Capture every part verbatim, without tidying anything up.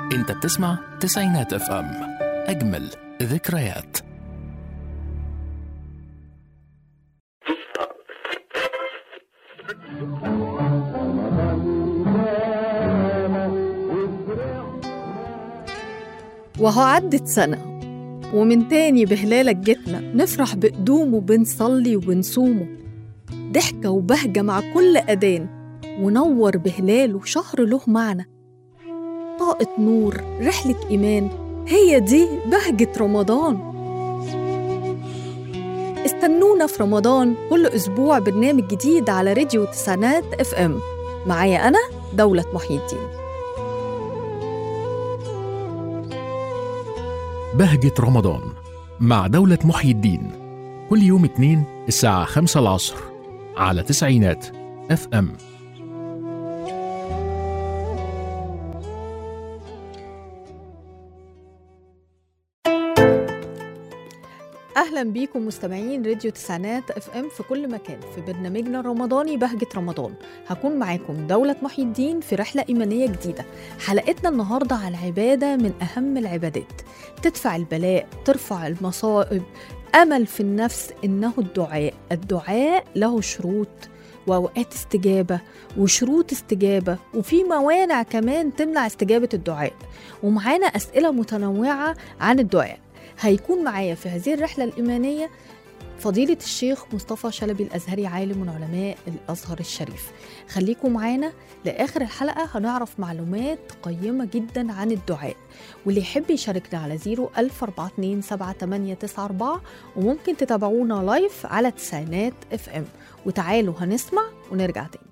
انت بتسمع تسعينات اف ام، اجمل ذكريات. وهو عدت سنة ومن تاني بهلالك جتنا، نفرح بقدومه، بنصلي وبنصومه، ضحكة وبهجة مع كل أذان، ونور بهلاله شهر له معنى، طاقة نور رحلة إيمان، هي دي بهجة رمضان. استنونا في رمضان كل أسبوع برنامج جديد على راديو تسعينات اف ام، معايا أنا دولة محي الدين. بهجة رمضان مع دولة محي الدين، كل يوم اثنين الساعة خمسة العصر على تسعينات اف ام. أهلا بيكم مستمعين راديو تسعينات اف ام في كل مكان في برنامجنا الرمضاني بهجة رمضان. هكون معاكم دولة محي الدين في رحلة إيمانية جديدة. حلقتنا النهاردة على عبادة من أهم العبادات، تدفع البلاء، ترفع المصائب، أمل في النفس، إنه الدعاء. الدعاء له شروط وأوقات استجابة وشروط استجابة، وفي موانع كمان تمنع استجابة الدعاء، ومعانا أسئلة متنوعة عن الدعاء. هيكون معايا في هذه الرحلة الإيمانية فضيلة الشيخ مصطفى شلبي الأزهري، عالم من علماء الأزهر الشريف. خليكم معانا لآخر الحلقة، هنعرف معلومات قيمة جدا عن الدعاء. واللي يحب يشاركنا على زيرو ألف أربعة اتنين سبعة تمانية تسعة أربعة، وممكن تتابعونا لايف على تسعينات اف ام. وتعالوا هنسمع ونرجع تاني.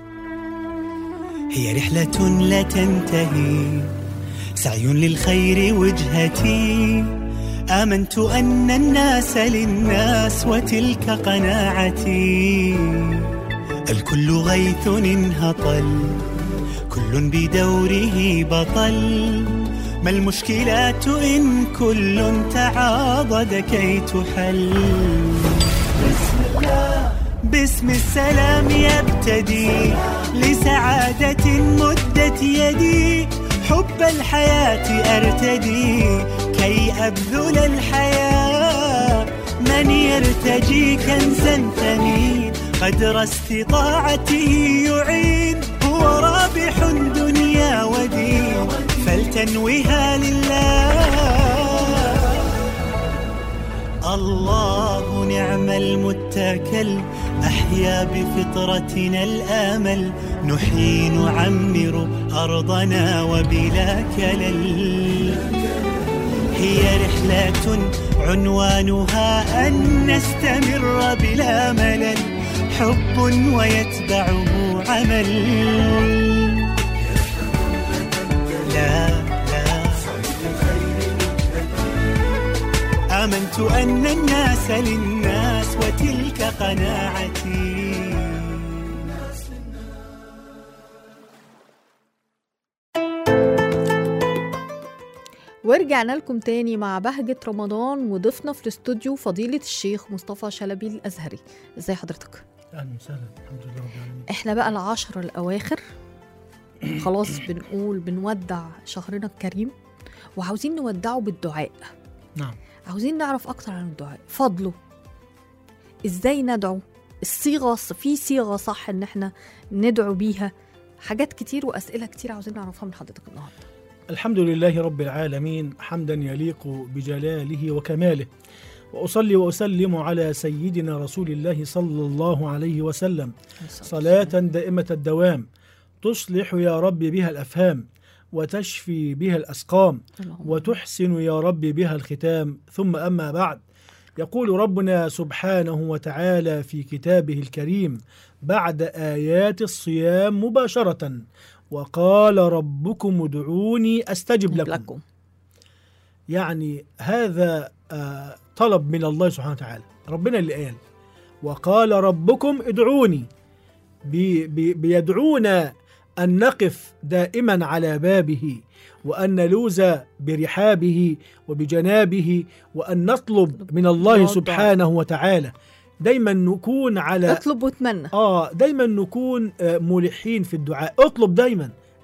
هي رحلة لا تنتهي، سعي للخير وجهتي، آمنت أن الناس للناس وتلك قناعتي. الكل غيث انهطل، كل بدوره بطل، ما المشكلات إن كل تعاضد كي تحل. بسم الله باسم السلام يبتدي، لسعادة مدت يدي، حب الحياة أرتدي كي أبذل الحياة. من يرتجي كنزا ثمين قدر استطاعته يعين، هو رابح دنيا ودين فلتنوها لله. الله نعم المتكل، أحيا بفطرتنا الآمل، نحيي نعمر أرضنا وبلا كلل. هي رحلة عنوانها أن نستمر بلا ملل، حب ويتبعه عمل. لا لا آمنت أن الناس للناس وتلك قناعتي. ورجعنا لكم تاني مع بهجة رمضان، وضفنا في الاستوديو فضيلة الشيخ مصطفى شلبي الأزهري. ازاي حضرتك؟ أهلا وسهلا، الحمد لله رب العالمين. احنا بقى العشر الأواخر خلاص بنقول بنودع شهرنا الكريم، وعاوزين نودعه بالدعاء. نعم. عاوزين نعرف أكتر عن الدعاء، فضله، ازاي ندعو، الصيغة، في صيغة صح ان احنا ندعو بيها، حاجات كتير وأسئلة كتير عاوزين نعرفها من حضرتك النهاردة. الحمد لله رب العالمين، حمدا يليق بجلاله وكماله، وأصلي وأسلم على سيدنا رسول الله صلى الله عليه وسلم صلاة دائمة الدوام تصلح يا رب بها الأفهام، وتشفي بها الأسقام، وتحسن يا رب بها الختام. ثم أما بعد، يقول ربنا سبحانه وتعالى في كتابه الكريم بعد آيات الصيام مباشرة: وقال ربكم ادعوني أستجب لكم. لكم. يعني هذا آه طلب من الله سبحانه وتعالى، ربنا اللي قال وقال ربكم ادعوني، بي بي بيدعونا أن نقف دائما على بابه، وأن نلوذ برحابه وبجنابه، وأن نطلب من الله سبحانه وتعالى. دايما نكون على اطلب واتمنى. آه دايما نكون آه ملحين في الدعاء. اطلب دايما،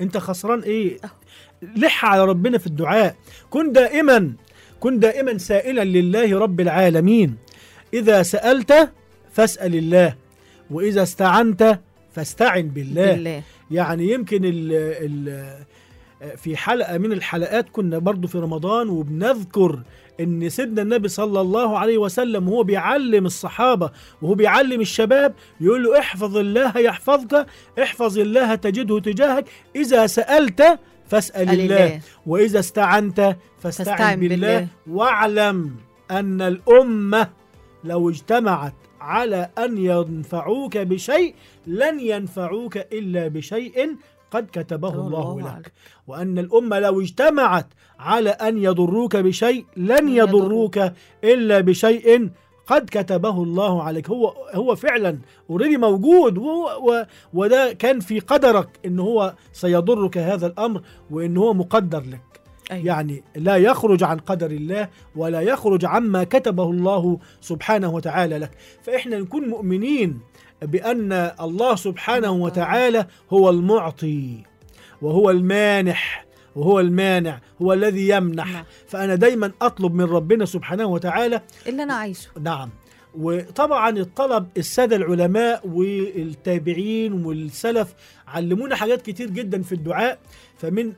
انت خسران ايه؟ لح على ربنا في الدعاء. كن دائما كن دائما سائلا لله رب العالمين. إذا سألت فاسأل الله، وإذا استعنت فاستعن بالله, بالله. يعني يمكن ال ال في حلقة من الحلقات كنا برضو في رمضان وبنذكر ان سيدنا النبي صلى الله عليه وسلم وهو بيعلم الصحابة وهو بيعلم الشباب يقول له احفظ الله يحفظك، احفظ الله تجده تجاهك، إذا سألت فاسأل الله, الله وإذا استعنت فاستعن, فاستعن بالله, بالله واعلم أن الأمة لو اجتمعت على أن ينفعوك بشيء لن ينفعوك إلا بشيء قد كتبه الله لك، وأن الأمة لو اجتمعت على أن يضروك بشيء لن يضروك إلا بشيء قد كتبه الله عليك. هو هو فعلا اوريدي موجود، وهو وده كان في قدرك إن هو سيضرك هذا الأمر وإن هو مقدر لك. أيوة. يعني لا يخرج عن قدر الله ولا يخرج عما كتبه الله سبحانه وتعالى لك. فإحنا نكون مؤمنين بأن الله سبحانه وتعالى هو المعطي وهو المانح وهو المانع، هو الذي يمنح. نعم. فأنا دايما أطلب من ربنا سبحانه وتعالى اللي أنا عايزه. نعم. وطبعا الطلب السادة العلماء والتابعين والسلف علمونا حاجات كتير جدا في الدعاء. فمن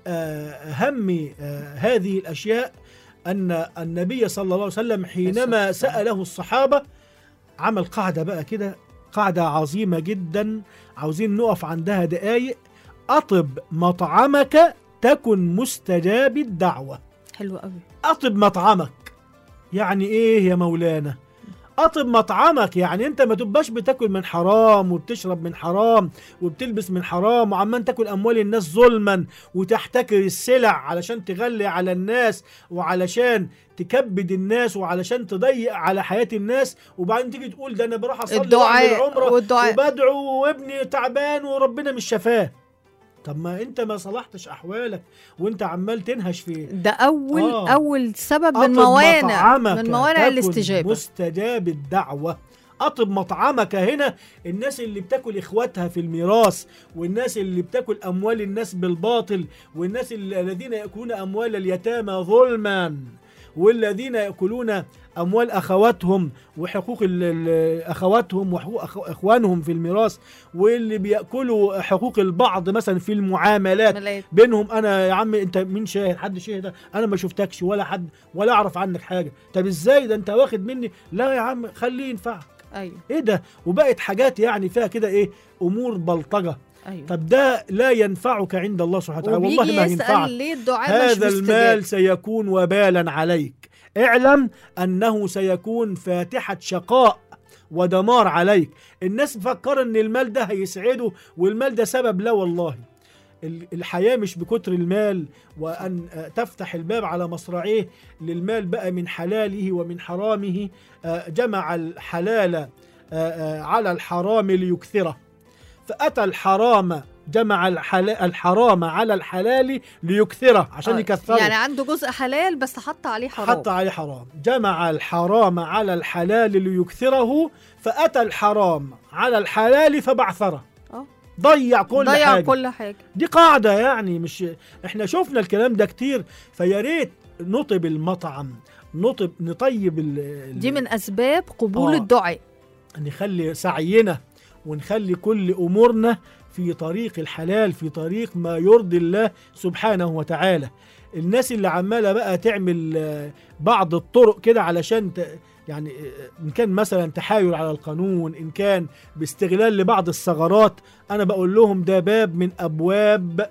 أهم هذه الأشياء أن النبي صلى الله عليه وسلم حينما سأله الصحابة عمل قاعدة بقى كده، قاعدة عظيمة جدا عاوزين نقف عندها دقايق. أطب مطعمك تكن مستجاب الدعوة. حلو قوي. أطب مطعمك يعني إيه يا مولانا؟ أطب مطعمك يعني أنت ما تبقاش بتاكل من حرام وبتشرب من حرام وبتلبس من حرام وعمان تاكل أموال الناس ظلما وتحتكر السلع علشان تغلي على الناس وعلشان تكبد الناس وعلشان تضيق على حياة الناس، وبعدين تيجي تقول ده أنا بروح أصلي وأعمل عمرة وبدعو وابني تعبان وربنا مش شفاه. طب ما انت ما صلحتش احوالك وانت عمال تنهش في ده اول آه. اول سبب من موانع من موانع الاستجابه. مستجاب الدعوه. اطب مطعمك هنا الناس اللي بتاكل اخواتها في الميراث، والناس اللي بتاكل اموال الناس بالباطل، والناس الذين ياكلون اموال اليتامى ظلما، والذين ياكلون أموال أخواتهم وحقوق أخواتهم وحقوق أخوانهم في الميراث، واللي بيأكلوا حقوق البعض مثلا في المعاملات ملايك. بينهم. أنا يا عم أنت مين شاهد؟ حد شاهد؟ أنا ما شفتكش ولا حد ولا أعرف عنك حاجة. طب إزاي ده أنت واخد مني؟ لا يا عم خليه ينفعك. أيوة. إيه ده؟ وبقت حاجات يعني فيها كده إيه أمور بلطجة. أيوة. طب ده لا ينفعك عند الله سبحانه وتعالى، والله ما ينفعك. هذا المال سيكون وبالا عليك. اعلم أنه سيكون فاتحة شقاء ودمار عليك. الناس مفكرة أن المال ده هيسعده والمال ده سبب. لا والله، الحياة مش بكتر المال وأن تفتح الباب على مصراعيه للمال بقى من حلاله ومن حرامه. جمع الحلال على الحرام ليكثره، فأتى الحرام جمع الحرام على الحلال ليكثره عشان يكثره. يعني عنده جزء حلال بس حط عليه حرام. حط عليه حرام. جمع الحرام على الحلال ليكثره، فأتى الحرام على الحلال فبعثره. أه ضيع كل ضيع حاجة. كل حاجة. دي قاعدة يعني، مش احنا شفنا الكلام ده كتير. فياريت نطب المطعم، نطب نطيب ال دي من أسباب قبول آه. الدعاء. نخلي سعينا ونخلي كل أمورنا في طريق الحلال، في طريق ما يرضي الله سبحانه وتعالى. الناس اللي عمالة بقى تعمل بعض الطرق كده علشان يعني إن كان مثلا تحايل على القانون، إن كان باستغلال لبعض الثغرات، أنا بقول لهم ده باب من أبواب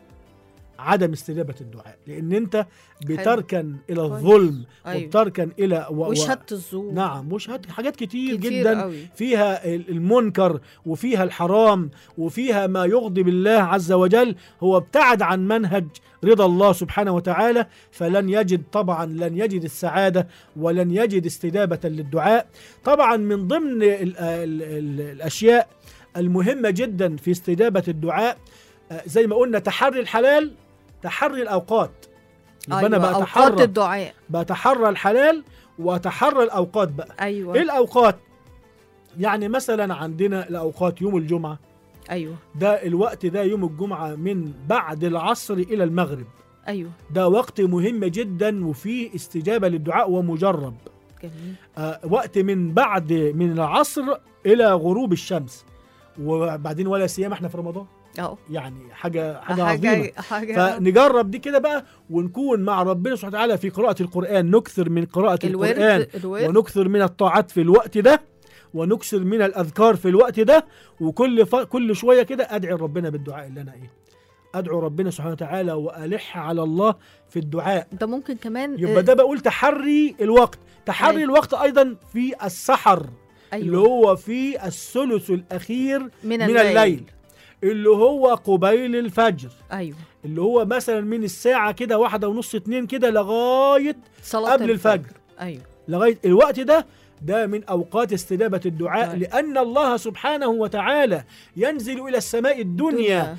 عدم استجابة الدعاء، لأن أنت بتركن إلى الظلم. أيوة. وبتركن إلى و... وشهادة الزور. نعم، وشهادة حاجات كتير, كتير جدا قوي. فيها المنكر وفيها الحرام وفيها ما يغضب الله عز وجل. هو ابتعد عن منهج رضا الله سبحانه وتعالى، فلن يجد طبعا لن يجد السعادة ولن يجد استجابة للدعاء. طبعا من ضمن ال ال ال الأشياء المهمة جدا في استجابة الدعاء زي ما قلنا تحري الحلال، تحري الأوقات. أيوة. أنا بأتحرى أوقات الدعاء، بتحرى الحلال وتحرى الأوقات بقى. أيوة. إيه الأوقات؟ يعني مثلا عندنا الأوقات يوم الجمعة ايوه ده الوقت ده يوم الجمعة من بعد العصر إلى المغرب. ايوه ده وقت مهم جدا وفيه استجابة للدعاء ومجرب. جميل. آه وقت من بعد من العصر إلى غروب الشمس، وبعدين ولا سيما احنا في رمضان. اه يعني حاجة حاجة عظيمة. حاجة فنجرب دي كده بقى، ونكون مع ربنا سبحانه وتعالى في قراءة القرآن، نكثر من قراءة الورد القرآن الورد ونكثر من الطاعات في الوقت ده، ونكثر من الأذكار في الوقت ده. وكل ف... كل شوية كده أدعي ربنا بالدعاء اللي أنا إيه أدعو ربنا سبحانه وتعالى وألح على الله في الدعاء. انت ممكن كمان يبقى ده بقول تحري الوقت. تحري أيوة. الوقت أيضا في السحر. أيوة. اللي هو في الثلث الأخير من, من الليل. الليل، اللي هو قبيل الفجر. ايوه اللي هو مثلا من الساعة كده واحدة ونص اتنين كده لغاية صلاة قبل الفجر. الفجر. ايوه لغاية الوقت ده ده من أوقات استجابة الدعاء. طيب. لأن الله سبحانه وتعالى ينزل إلى السماء الدنيا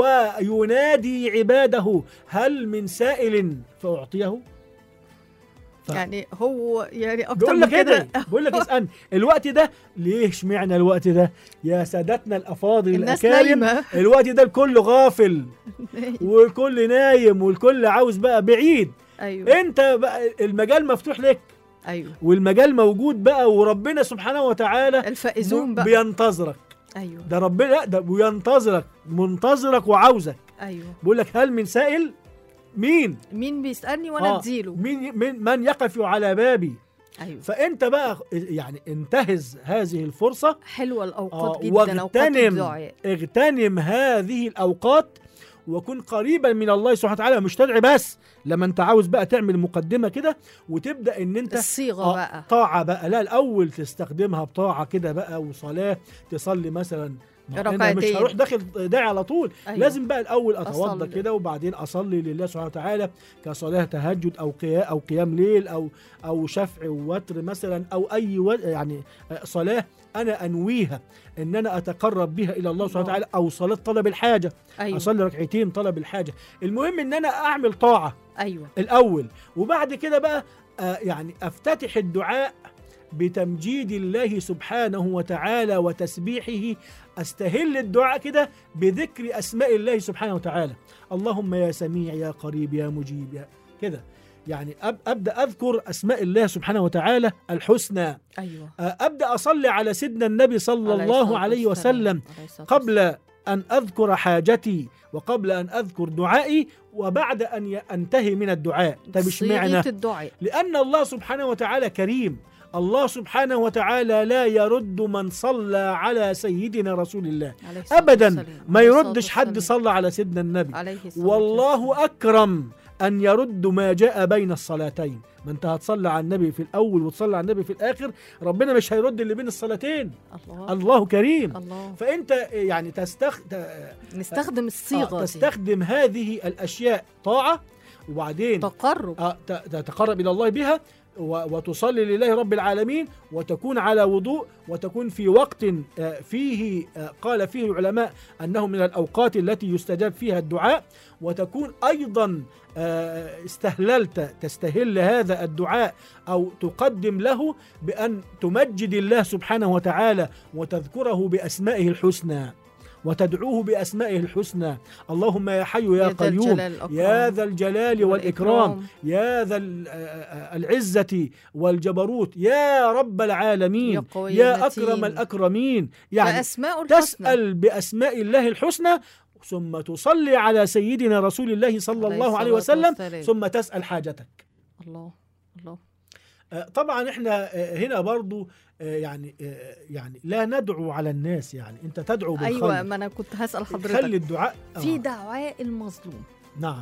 وينادي عباده هل من سائل فأعطيه. ف... يعني هو يعني اكتر بقول من لك كده كده بقول لك اسألني الوقت ده ليه اشمعنى الوقت ده يا سادتنا الأفاضل الناس الأكارم؟ نايمة. الوقت ده الكل غافل والكل نايم والكل عاوز بقى بعيد. ايوه انت بقى المجال مفتوح لك، ايوه والمجال موجود بقى، وربنا سبحانه وتعالى الفائزون بقى بينتظرك. ايوه ده ربنا لا ده بينتظرك منتظرك وعاوزك. ايوه بيقول لك هل من سائل؟ مين مين بيسألني وانا آه اديله. مين من, من يقف على بابي. ايوه فانت بقى يعني انتهز هذه الفرصة. حلوة الاوقات آه جدا، اوقات واغتنم الدعاء. اغتنم هذه الاوقات وكن قريبا من الله سبحانه وتعالى. مش تدعي بس، لما انت عاوز بقى تعمل مقدمة كده وتبدأ ان انت الصيغة آه بقى طاعة بقى. لا الأول تستخدمها بطاعة كده بقى وصلاة، تصلي مثلا أنا مش ركعتين. هروح داخل داعي على طول. أيوة. لازم بقى الأول أتوضى أصلي. كده وبعدين أصلي لله سبحانه وتعالى كصلاة تهجد أو قيام أو قيام ليل أو أو شفع ووتر مثلا، أو أي و... يعني صلاة أنا أنويها إن أنا أتقرب بها إلى الله سبحانه وتعالى، أو صلاة طلب الحاجة. أيوة. أصلي ركعتين طلب الحاجة. المهم إن أنا أعمل طاعة ايوه الأول، وبعد كده بقى آه يعني أفتتح الدعاء بتمجيد الله سبحانه وتعالى وتسبيحه. أستهل الدعاء كده بذكر أسماء الله سبحانه وتعالى. اللهم يا سميع يا قريب يا مجيب يا كده. يعني أب أبدأ أذكر أسماء الله سبحانه وتعالى الحسنى. ايوه أبدأ أصلي على سيدنا النبي صلى عليه الله الصلاة عليه والسلام. وسلم عليه الصلاة قبل أن أذكر حاجتي وقبل أن أذكر دعائي وبعد أن ي- أنتهي من الدعاء. طب اشمعنى؟ صيغة الدعاء. لأن الله سبحانه وتعالى كريم. الله سبحانه وتعالى لا يرد من صلى على سيدنا رسول الله عليه الصلاة أبدا. والسلام. ما عليه الصلاة يردش حد والسلام. صلى على سيدنا النبي. عليه الصلاة والسلام. والله أكرم أن يرد ما جاء بين الصلاتين. ما أنت هتصلي على النبي في الأول وتصلي على النبي في الآخر، ربنا مش هيرد اللي بين الصلاتين. الله الله كريم. الله فأنت يعني تستخ... نستخدم الصيغة آه دي. تستخدم هذه الأشياء طاعة، وبعدين تقرب. آه ت- تتقرب إلى الله بها و- وتصلي لله رب العالمين، وتكون على وضوء، وتكون في وقت آه فيه آه قال فيه العلماء أنه من الأوقات التي يستجاب فيها الدعاء، وتكون أيضا آه استهللت تستهل هذا الدعاء أو تقدم له بأن تمجد الله سبحانه وتعالى وتذكره بأسمائه الحسنى وتدعوه بأسمائه الحسنى. اللهم يا حي يا يا ذا قيوم الجلال الأكرم. يا ذا الجلال والإكرام والإكرام. يا ذا ال- آه، العزة والجبروت يا رب العالمين يا قوي يا المتين. أكرم الأكرمين. يعني بأسماء الحسنى. تسأل بأسماء الله الحسنى، ثم تصلي على سيدنا رسول الله صلى عليه الله عليه الصلاة وسلم، والسلام. ثم تسأل حاجتك. الله الله. آه، طبعا احنا آه، هنا برضو آه، يعني آه، يعني لا ندعو على الناس. يعني انت تدعو بالخير. ايوه ما انا كنت هسأل خلي حضرتك الدعاء آه. في دعاء المظلوم. نعم،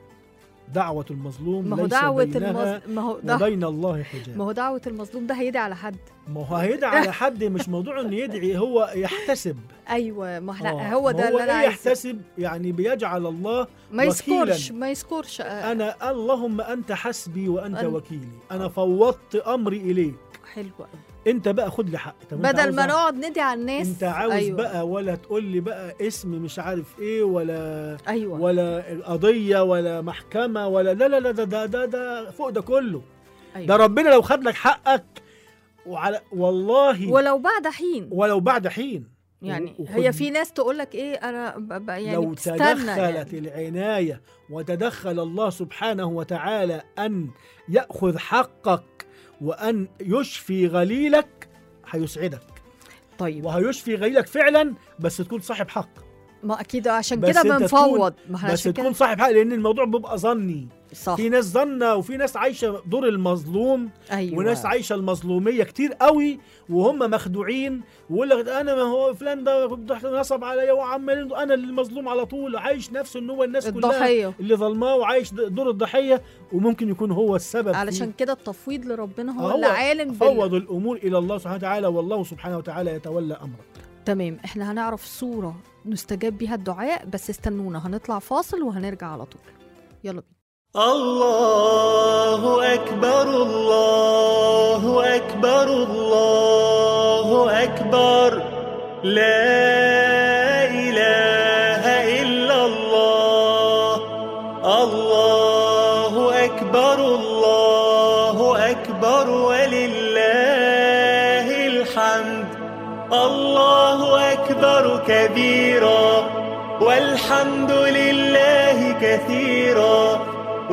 دعوة المظلوم ما هو ليس دعوة بينها المظلوم ما هو ده وبين الله حجاب. ما هو دعوة المظلوم ده هيدعي على حد. ما هو هيدعي على حد، مش موضوع انه يدعي، هو يحتسب. ايوه ما احنا آه، هو ما ده هو اللي انا إيه عايزه. يحتسب؟ يعني بيجعل الله ما وكيلاً. يذكرش ما يذكرش آه، انا اللهم انت حسبي وانت أن- وكيلي، انا فوضت امري اليك، حلو قوي. انت بقى خد لي حق. طب أنت بدل عاوز ما أعمل- نقعد ندعي على الناس. انت عاوز أيوة. بقى ولا تقول لي بقى اسم مش عارف ايه ولا ايوه ولا قضيه ولا محكمه ولا لا لا لا ده ده ده, ده فوق ده كله. أيوة. ده ربنا لو خد لك حقك وعلى والله ولو بعد حين. ولو بعد حين يعني وخد- هي في ناس تقول لك ايه انا ب- ب- يعني لو بتستنى تدخلت يعني. العناية وتدخل الله سبحانه وتعالى أن يأخذ حقك وأن يشفي غليلك هيسعدك، طيب وهيشفي غليلك فعلا، بس تكون صاحب حق. ما اكيد عشان بس كده أنت بنفوض، ما احنا بس عشان تكون كده صاحب حق، لأن الموضوع بيبقى ظني. صح. في ناس ظنة وفي ناس عايشة دور المظلوم، ايوه وناس عايشة المظلومية كتير قوي وهم مخدوعين، ويقول لك انا ما هو فلان ده نصب عليا وعمال انا اللي المظلوم على طول، عايش نفسه ان هو الناس كلها الضحيه. اللي ظلماه وعايش دور الضحيه، وممكن يكون هو السبب علشان فيه. كده التفويض لربنا هو هو اللي عالم بال... فوض الامور الى الله سبحانه وتعالى، والله سبحانه وتعالى يتولى امرك. تمام. احنا هنعرف صورة نستجاب بيها الدعاء، بس استنونا هنطلع فاصل وهنرجع على طول. يلا بينا. الله أكبر الله أكبر الله أكبر لا إله إلا الله. الله أكبر الله أكبر ولله الحمد. الله أكبر كبيرا والحمد لله كثيرا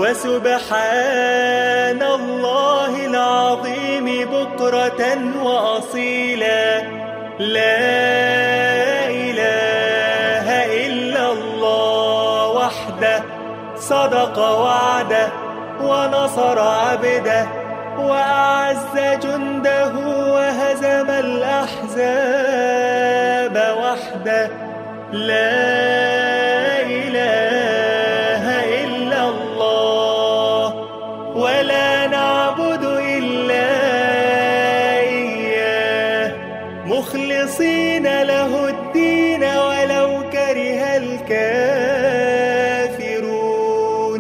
وسبحان الله العظيم بكرة وأصيلا. لا إله إلا الله وحده صدق وعده ونصر عبده وأعز جنده وهزم الأحزاب وحده. لا إله إلا الله ولا نعبد إلا إياه مخلصين له الدين ولو كره الكافرون.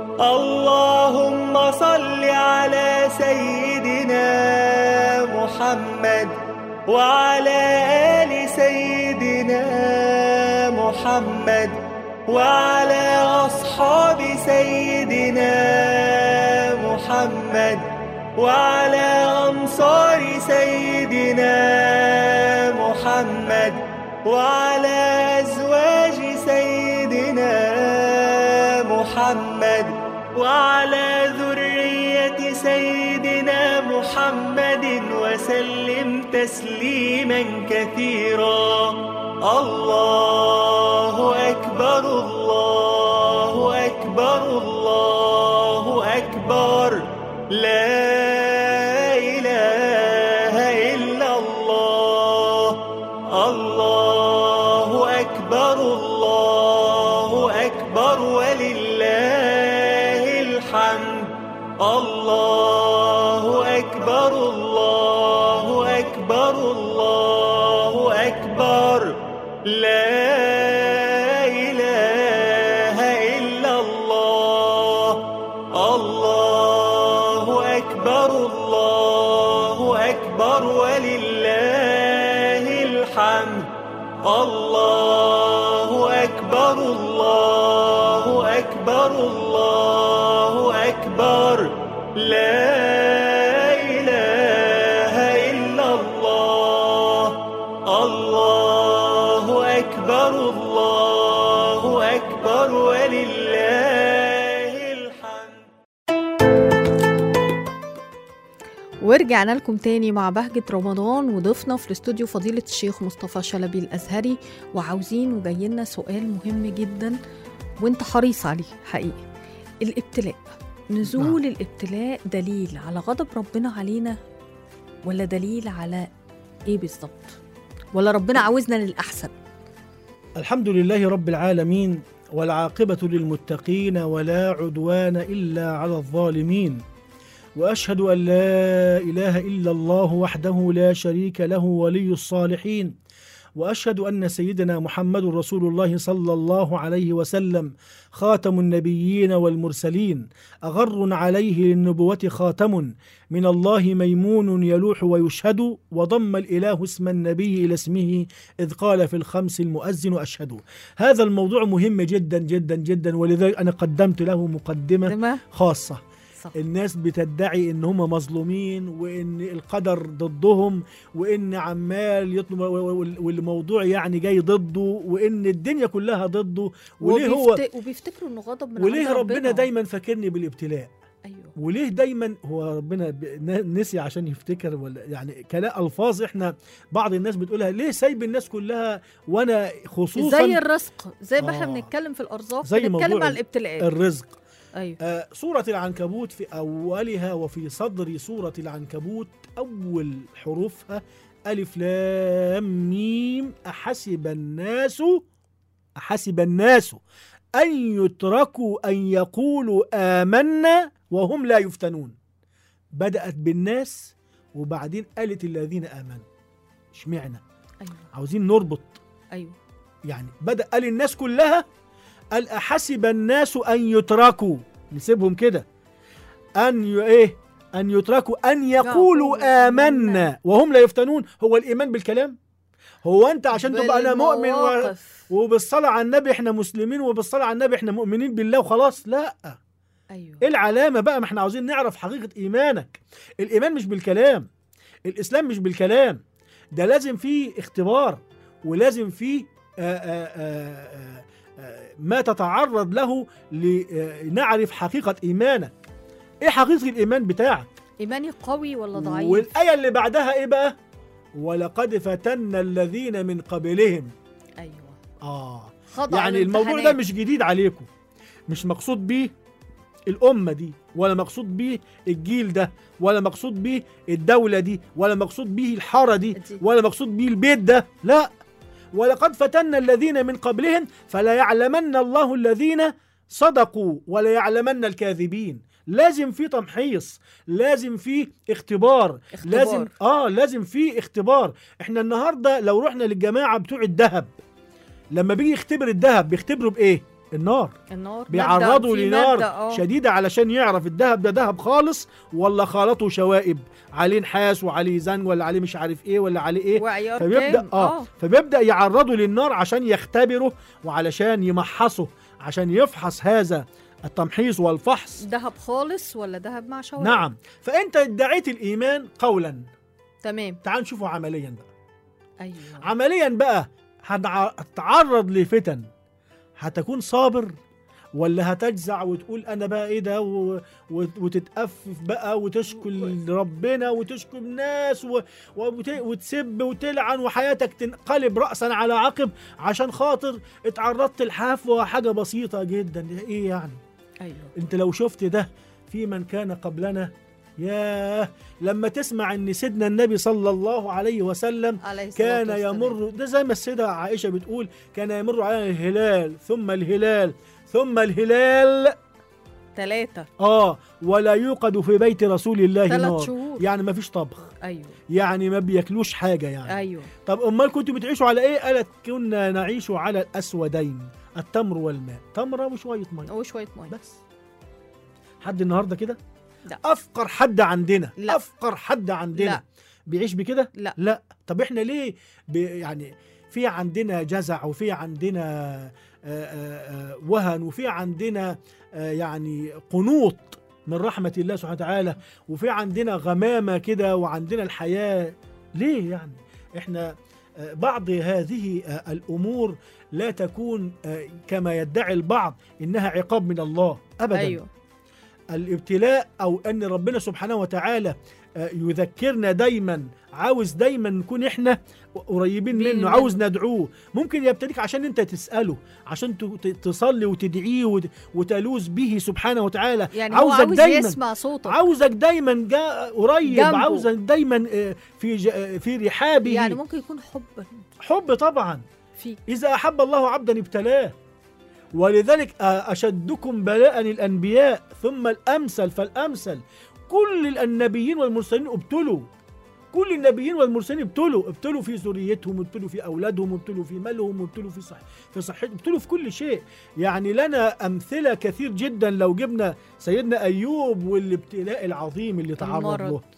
اللهم صل على سيدنا محمد وعلى آل سيدنا محمد وعلى أصحاب سيدنا محمد وعلى أنصار سيدنا محمد وعلى أزواج سيدنا محمد وعلى ذرية سيدنا محمد وسلم تسليما كثيرا. الله أكبر الله أكبر الله أكبر لا إله إلا الله. الله أكبر الله أكبر ولله الحمد. الله أكبر الله أكبر الله أكبر لا إله إلا الله. الله أكبر الله أكبر ولله الحمد. الله أكبر الله أكبر الله أكبر لا إله إلا الله. الله أكبر الله أكبر ولله الحمد. ورجعنا لكم تاني مع بهجة رمضان، وضيفنا في الاستوديو فضيلة الشيخ مصطفى شلبي الأزهري، وعاوزين وجايلنا سؤال مهم جدا وانت حريص عليه حقيقي. الابتلاء، نزول نعم. الابتلاء دليل على غضب ربنا علينا ولا دليل على ايه بالظبط؟ ولا ربنا عاوزنا للأحسن؟ الحمد لله رب العالمين، والعاقبة للمتقين ولا عدوان إلا على الظالمين، وأشهد أن لا إله إلا الله وحده لا شريك له ولي الصالحين، وأشهد أن سيدنا محمد رسول الله صلى الله عليه وسلم خاتم النبيين والمرسلين، أغر عليه للنبوة خاتم، من الله ميمون يلوح ويشهد، وضم الإله اسم النبي إلى اسمه إذ قال في الخمس المؤذن أشهد. هذا الموضوع مهم جدا جدا جدا، ولذلك أنا قدمت له مقدمة خاصة. صح. الناس بتدعي ان هم مظلومين وان القدر ضدهم وان عمال يطلب والموضوع يعني جاي ضده وان الدنيا كلها ضده. وليه هو وبيفتكروا انه غضب من وليه عند ربنا دايما فاكرني بالابتلاء؟ ايوه. وليه دايما هو ربنا نسي عشان يفتكر؟ ولا يعني كلام الفاظ احنا بعض الناس بتقولها، ليه سايب الناس كلها وانا خصوصا زي الرزق، زي ما آه احنا بنتكلم في الارزاق زي بنتكلم على الابتلاءات الرزق. ايوه. آه سورة العنكبوت في اولها وفي صدر سورة العنكبوت اول حروفها الف لام ميم احسب الناس احسب الناس ان يتركوا ان يقولوا آمنا وهم لا يفتنون. بدأت بالناس وبعدين قالت الذين آمنوا. اشمعنى؟ أيوة. عاوزين نربط. أيوة. يعني بدأ قال الناس كلها، قال أحسب الناس أن يتركوا، نسيبهم كده، أن ي... إيه؟ أن يتركوا أن يقولوا آمنا وهم لا يفتنون. هو الإيمان بالكلام؟ هو أنت عشان تبقى أنا مؤمن و... وبالصلاة على النبي إحنا مسلمين وبالصلاة على النبي إحنا مؤمنين بالله وخلاص؟ لا. أيوة. إيه العلامة بقى؟ ما إحنا عاوزين نعرف حقيقة إيمانك. الإيمان مش بالكلام، الإسلام مش بالكلام، ده لازم فيه اختبار ولازم فيه آآ آآ آآ ما تتعرض له لنعرف حقيقة إيمانك. إيه حقيقة الإيمان بتاعك؟ إيماني قوي ولا ضعيف؟ والآية اللي بعدها إيه بقى؟ ولقد فتنا الذين من قبلهم. أيوة. آه يعني الموضوع ده مش جديد عليكم، مش مقصود بيه الأمة دي ولا مقصود بيه الجيل ده ولا مقصود بيه الدولة دي ولا مقصود بيه الحارة دي ولا مقصود بيه البيت ده، لا. ولقد فتنا الذين من قبلهم فلا يعلمن الله الذين صدقوا ولا يعلمن الكاذبين. لازم في تمحيص، لازم في اختبار, اختبار. لازم اه لازم في اختبار. احنا النهارده لو رحنا للجماعة بتوع الذهب، لما بيجي يختبر الذهب بيختبروا بايه؟ النار. النار بيعرضوا لنار آه. شديدة علشان يعرف الذهب ده ذهب خالص ولا خالطه شوائب عليه نحاس وعليه زن ولا عليه مش عارف ايه ولا عليه ايه. وعيار فبيبدأ آه. اه فبيبدأ يعرضوا للنار عشان يختبروا وعلشان يمحصوا، عشان يفحص هذا التمحيص والفحص. ذهب خالص ولا ذهب مع شوائب. نعم. فانت ادعيت الايمان قولا، تمام. تعال نشوفه عمليا بقى. ايوه. عمليا بقى هتتعرض لفتن، هتكون صابر ولا هتجزع وتقول انا بقى ايه ده و... وتتأفف بقى وتشكي ربنا وتشكي الناس و... وت... وتسب وتلعن وحياتك تنقلب رأسا على عقب عشان خاطر اتعرضت لحفوة حاجة بسيطة جدا. ايه يعني؟ ايوه. انت لو شفت ده في من كان قبلنا، ياه لما تسمع ان سيدنا النبي صلى الله عليه وسلم عليه كان يمر، ده زي ما السيدة عائشة بتقول كان يمر على الهلال ثم الهلال ثم الهلال ثلاثة اه ولا يوقد في بيت رسول الله نار. شهور. يعني ما فيش طبخ. ايوه. يعني ما بياكلوش حاجة يعني. ايوه. طب امال كنتوا بتعيشوا على ايه؟ قالت كنا نعيش على الاسودين، التمر والماء، تمرة وشوية مية وشوية مية بس. حد النهارده كده؟ لا. افقر حد عندنا. لا. افقر حد عندنا لا. بيعيش بكده؟ لا. لا. طب احنا ليه يعني في عندنا جزع وفي عندنا آآ آآ وهن وفي عندنا يعني قنوط من رحمة الله سبحانه وتعالى وفي عندنا غمامة كده وعندنا الحياة؟ ليه يعني؟ احنا بعض هذه الأمور لا تكون كما يدعي البعض إنها عقاب من الله أبدا. أيوه. الابتلاء أو أن ربنا سبحانه وتعالى يذكرنا دايما، عاوز دايما نكون احنا قريبين منه، عاوز ندعوه. ممكن يبتليك عشان انت تسأله، عشان تصلي وتدعيه وتلوذ به سبحانه وتعالى. يعني عاوزك عاوز دايما يسمع صوتك، عاوزك دايما جاء قريب جنبه. عاوزك دايما في في رحابه. يعني ممكن يكون حب حب طبعا فيك. إذا أحب الله عبدا ابتلاه، ولذلك أشدكم بلاء الأنبياء ثم الأمثل فالأمثل. كل النبيين والمرسلين ابتلوا، كل النبيين والمرسلين ابتلوا، ابتلوا في ذريتهم، ابتلوا في أولادهم، ابتلوا في مالهم، ابتلوا في صح في صحتهم، ابتلوا في كل شيء. يعني لنا أمثلة كثير جدا لو جبنا سيدنا أيوب والابتلاء العظيم اللي تعرض له.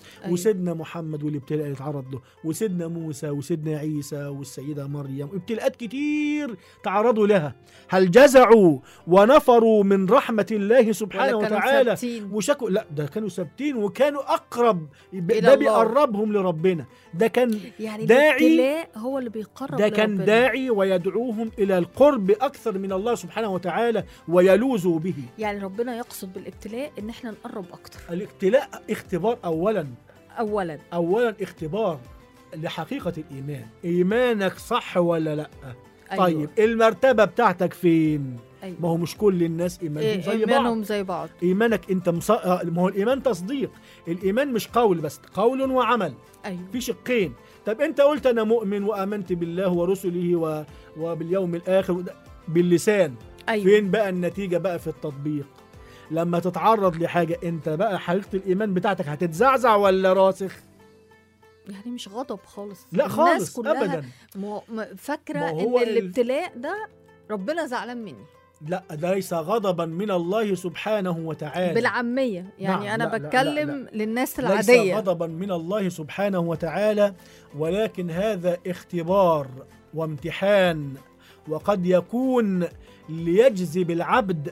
أيوة. وسيدنا محمد والابتلاء اللي اتعرض له، وسيدنا موسى وسيدنا عيسى والسيدة مريم، ابتلاءات كتير تعرضوا لها. هل جزعوا ونفروا من رحمة الله سبحانه وتعالى وشكوا؟ لا، ده كانوا ثابتين وكانوا أقرب، ده بيقربهم لربنا. ده كان يعني داعي، هو اللي بيقرب ده كان لربنا. داعي ويدعوهم إلى القرب أكثر من الله سبحانه وتعالى ويلوذوا به. يعني ربنا يقصد بالابتلاء إن احنا نقرب أكتر. الابتلاء اختبار أولا أولا أولا اختبار لحقيقة الإيمان، إيمانك صح ولا لأ؟ أيوة. طيب المرتبة بتاعتك فين؟ أيوة. ما هو مش كل الناس إيمانهم إيه زي إيمانهم بعض. زي بعض. إيمانك أنت مص... ما هو الإيمان تصديق، الإيمان مش قول بس، قول وعمل. أيوة. في شقين. طب أنت قلت أنا مؤمن وآمنت بالله ورسله و... وباليوم الآخر باللسان. أيوة. فين بقى النتيجة بقى في التطبيق؟ لما تتعرض لحاجة أنت بقى حقيقة الإيمان بتاعتك هتتزعزع ولا راسخ؟ يعني مش غضب خالص، لا خالص أبدا. فاكرة إن الابتلاء ده ربنا زعلان مني. لا، ده ليس غضبا من الله سبحانه وتعالى بالعامية، يعني نعم. أنا لا بتكلم لا لا. للناس العادية. ليس غضبا من الله سبحانه وتعالى، ولكن هذا اختبار وامتحان، وقد يكون ليجذب العبد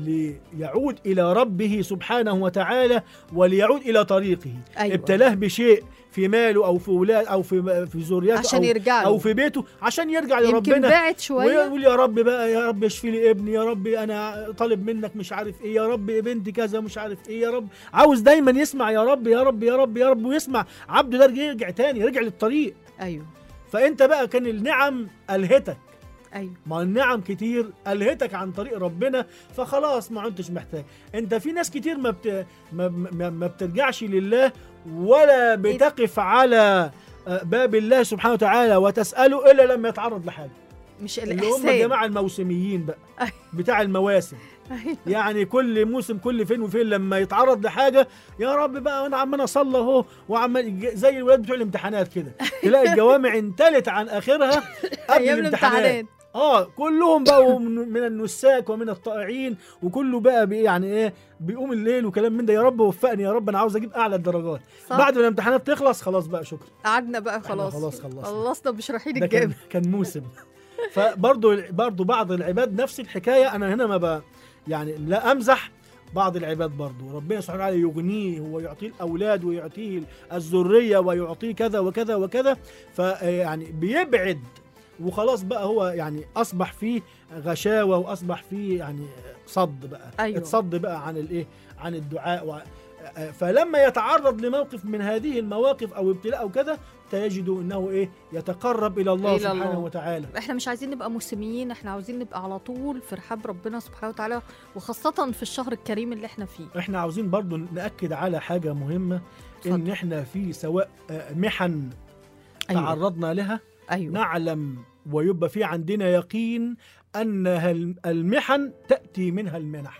ليعود إلى ربه سبحانه وتعالى وليعود إلى طريقه. أيوة. ابتلاه بشيء في ماله أو في أولاد أو في في ذريته عشان أو, يرجع أو في بيته عشان يرجع يمكن لربنا. بعد شوية ويقول يا رب بقى، يا رب اشفي لي ابني، يا رب أنا طالب منك مش عارف إيه، يا رب بنتي كذا مش عارف إيه، يا رب. عاوز دايما يسمع يا رب يا رب يا رب يا رب، ويسمع. عبده ده يرجع تاني، يرجع للطريق. أيوه. فأنت بقى كان النعم ألهتك. أيوة. ما النعم كتير ألهتك عن طريق ربنا، فخلاص ما عدتش محتاج. انت في ناس كتير ما, بت... ما, ما, ما بترجعش لله ولا بتقف على باب الله سبحانه وتعالى وتسأله إلا لما يتعرض لحاجة. مش الإحسان اللي هم الجماعة الموسميين بقى بتاع المواسم. يعني كل موسم كل فين وفين لما يتعرض لحاجة، يا رب بقى أنا عمال أصلي أهو وعمال زي الولاد بتوع الامتحانات كده، تلاقي الجوامع انتلت عن آخرها قبل الامتحانات. اه كلهم بقوا من النساك ومن الطائعين، وكله بقى بي يعني ايه بيقوم الليل وكلام من ده، يا رب وفقني يا رب انا عاوز اجيب اعلى الدرجات. صح. بعد ما الامتحانات تخلص خلاص بقى شكرا، قعدنا بقى خلاص خلاص خلصنا خلصنا بشرحين الجامع. كان, كان موسم. فبرضو برضو بعض العباد نفس الحكايه. انا هنا ما بقى يعني لا امزح، بعض العباد برضو ربنا سبحانه وتعالى يغنيه ويعطيه الاولاد ويعطيه الذريه ويعطيه كذا وكذا وكذا، فيعني بيبعد وخلاص بقى هو يعني أصبح فيه غشاوة وأصبح فيه يعني صد بقى. أيوة. اتصد بقى عن الإيه عن الدعاء و... فلما يتعرض لموقف من هذه المواقف أو ابتلاء أو كذا تجد أنه إيه يتقرب إلى الله إلى سبحانه الله. وتعالى. إحنا مش عايزين نبقى مسلمين، إحنا عاوزين نبقى على طول في رحاب ربنا سبحانه وتعالى، وخاصة في الشهر الكريم اللي إحنا فيه. إحنا عاوزين برضو نأكد على حاجة مهمة. فضل. إن إحنا في سواء محن أيوة. تعرضنا لها أيوة. نعلم ويبقى في عندنا يقين أن المحن تأتي منها المنح.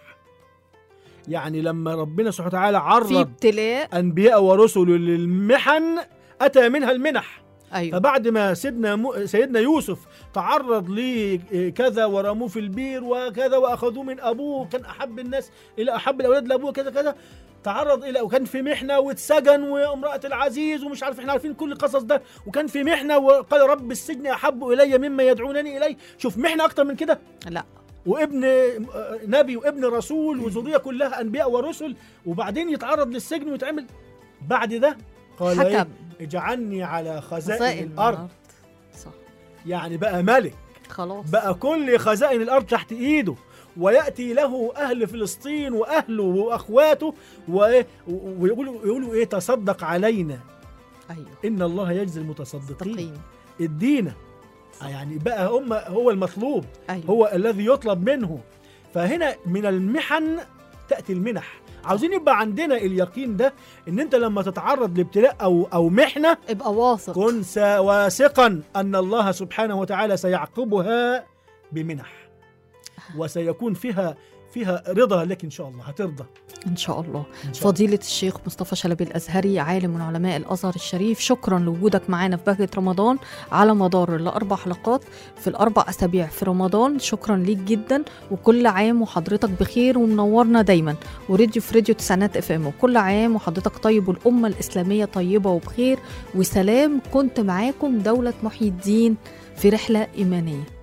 يعني لما ربنا سبحانه وتعالى عرض أنبياء ورسل للمحن أتى منها المنح. أيوة. فبعد ما سيدنا, م... سيدنا يوسف تعرض لكذا ورموه في البير وكذا وأخذوه من أبوه، كان أحب الناس إلى أحب الأولاد لأبوه كذا كذا، تعرض إلى وكان في محنة واتسجن وامرأة العزيز ومش عارف، احنا عارفين كل القصص ده، وكان في محنة وقال رب السجن أحب إلي مما يدعونني إليه. شوف محنة أكتر من كده؟ لا. وابن نبي وابن رسول وذرية كلها أنبياء ورسل، وبعدين يتعرض للسجن ويتعمل. بعد ده قال إيه؟ اجعلني على خزائن الأرض. الأرض صح. يعني بقى ملك خلاص، بقى كل خزائن الأرض تحت إيده، ويأتي له أهل فلسطين وأهله وأخواته ويقولوا يقولوا إيه تصدق علينا. أيوه. إن الله يجزي المتصدقين. ادينا. يعني بقى هم هو المطلوب. أيوه. هو الذي يطلب منه. فهنا من المحن تأتي المنح. عاوزين يبقى عندنا اليقين ده، ان انت لما تتعرض لابتلاء او او محنه ابقى واثق، كن واثقا ان الله سبحانه وتعالى سيعقبها بمنح، وسيكون فيها فيها رضا لك إن شاء الله، هترضى إن شاء الله. إن شاء الله. فضيلة الشيخ مصطفى شلبي الأزهري، عالم من علماء الأزهر الشريف، شكرا لوجودك معنا في بهجة رمضان على مدار الأربع حلقات في الأربع أسابيع في رمضان. شكرا ليك جدا، وكل عام وحضرتك بخير ومنورنا دايما، وراديو في راديو تسعينات اف ام، وكل عام وحضرتك طيب والأمة الإسلامية طيبة وبخير وسلام. كنت معاكم دولة محي الدين في رحلة إيمانية.